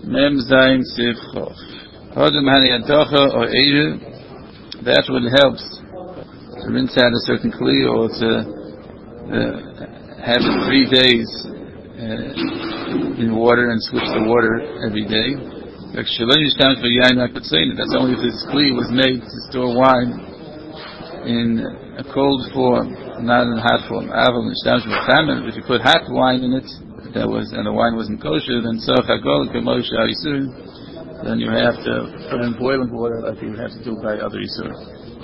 Mem Zayin Sif Chof. Hodem Hani Adocha or Eju, that what helps to rinse out a certain kli or to have it 3 days in water and switch the water every day. That's only if this kli was made to store wine in a cold form, not in a hot form. If you put hot wine in it, and the wine wasn't kosher, then then you have to put in boiling water like you would have to do by other Yisurim.